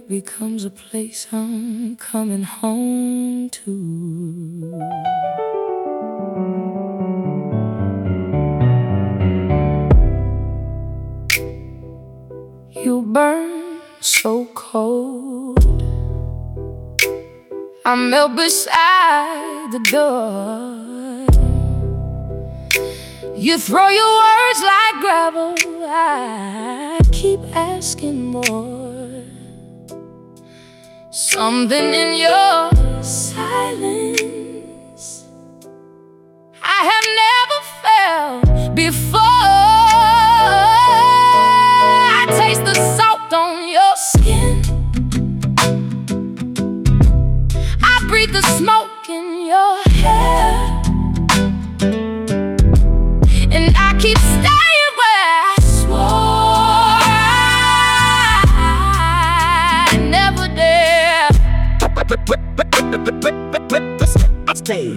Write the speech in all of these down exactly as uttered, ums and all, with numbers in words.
becomes a place I'm coming home to. You burn so cold, I melt beside the door. You throw your words like gravel, I keep asking more. Something in your silence I have never felt before. I taste the salt on your skin, I breathe the smoke in your hair, and I keep staying where I swore I never dare. Stay.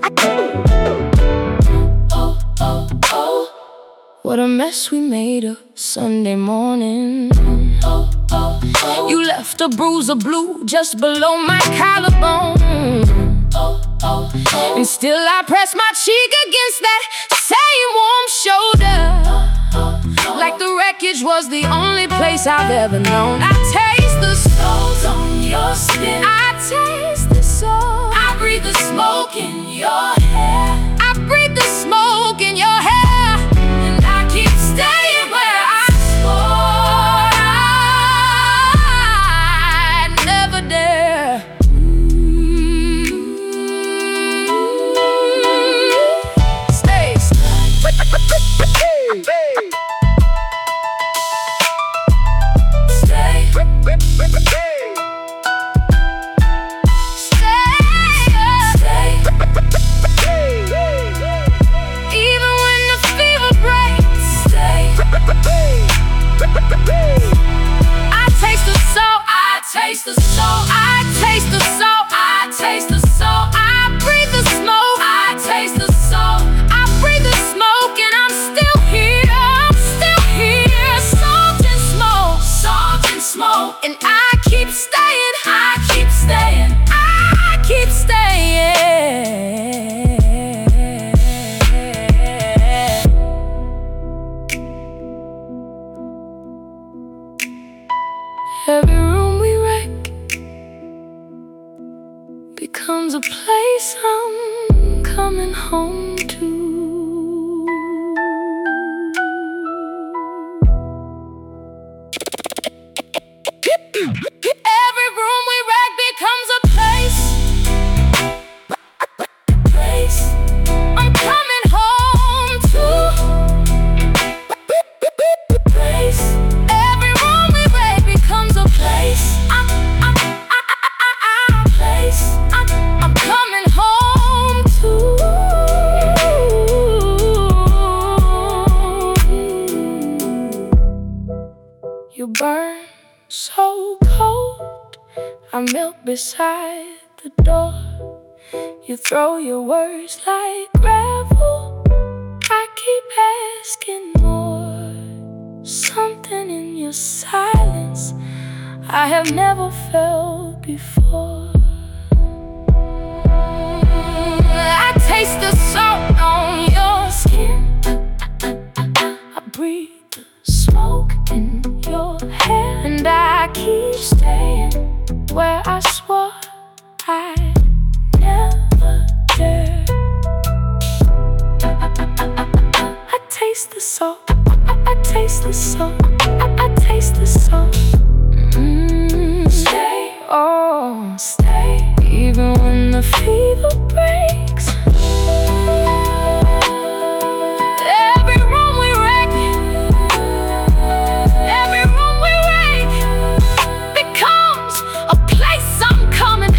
Oh, oh, oh. What a mess we made of Sunday morning. Oh, oh, oh. You left a bruise of blue just below my collarbone. Oh, oh, oh. And still I press my cheek against that same warm shoulder, like the wreckage was the only place I've ever known. I taste the souls on your skin, I taste the soul, I breathe the smoke in your hair, I breathe the smoke in your hair, and I keep staying where I swore I'd never dare. Taste the soul, I taste the soul, I taste the soul, I breathe the smoke, I taste the soul, I breathe the smoke, and I'm still here, I'm still here. Salt and smoke, salt and smoke, and I keep staying, I keep staying, I keep staying. Every room we wreck becomes a place I'm coming home to. Every room we wreck becomes a place, place I'm coming home to. Place. Every room we wreck becomes a place I'm, I'm, I, I, I, I, place I'm, I'm coming home to. You burn so cold, I melt beside the door. You throw your words like gravel, I keep asking more. Something in your silence I have never felt before. I taste the salt on your skin, I breathe the smoke in your hair, and I keep staying where I swore I'd never dare. I taste the salt, I taste the salt, I, I taste the salt. Mm, stay, oh, stay, even when the fever breaks. Every room we wreck, every room we wreck becomes a place I'm coming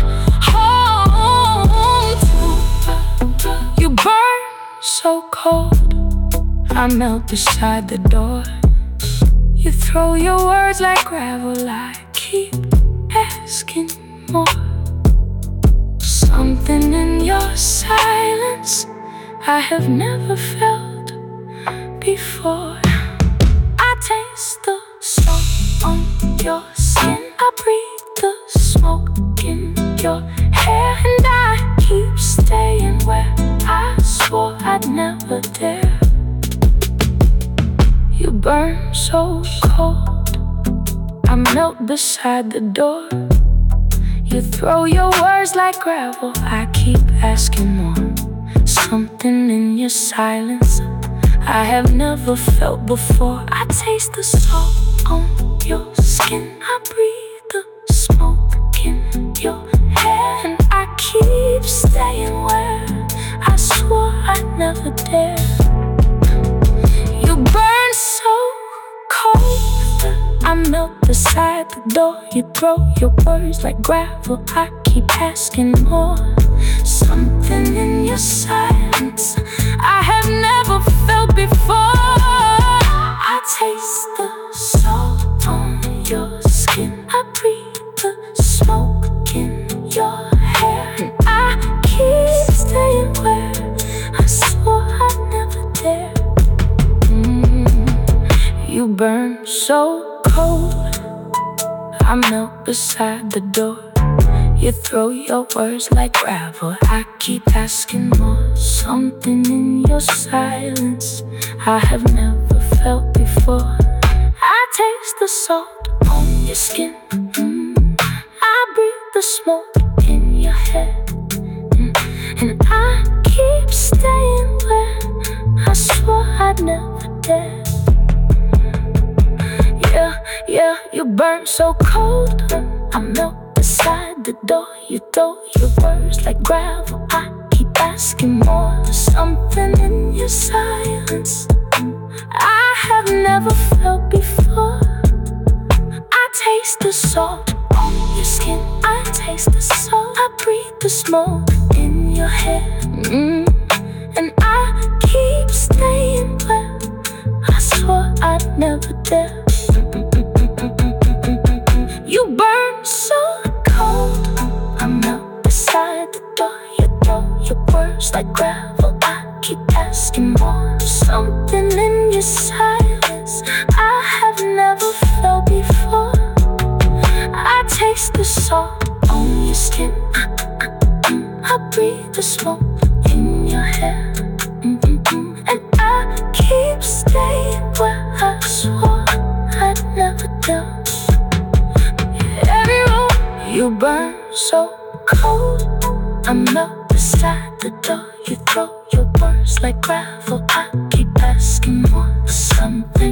home to. You burn so cold, I melt beside the door. You throw your words like gravel, I keep asking more. Something in your silence I have never felt before. I taste the salt on your skin, I breathe never dare. You burn so cold, I melt beside the door. You throw your words like gravel, I keep asking more. Something in your silence I have never felt before. I taste the salt on your skin, I breathe the smoke in your hair, and I keep staying where I swore I'd never dare. You burn so cold, I melt beside the door. You throw your words like gravel, I keep asking more. Something in your silence I have never felt before. I taste the salt on your skin, I breathe the smoke in your hair, and I keep staying where I swore I'd never dare. mm. You burn so cold, I melt beside the door. You throw your words like gravel, I keep asking more. Something in your silence I have never felt before. I taste the salt on your skin, mm. I breathe the smoke in your hair, mm. and I keep staying where I swore I'd never dare. Yeah, yeah, you burn so cold, I melt beside the door. You throw your words like gravel, I keep asking more. Something in your silence I have never felt before. I taste the salt on your skin, I taste the salt, I breathe the smoke in your hair, mm. and I keep staying where I swore I'd never dare. You burn so cold, I melt beside the door. You throw your words like gravel, I keep asking more. Something in your silence I have never felt before. I taste the salt on your skin, I breathe the smoke in your hair, and I keep staying where I swore I'd never dare. You burn so cold, I melt beside the door. You throw your words like gravel, I keep asking more. Something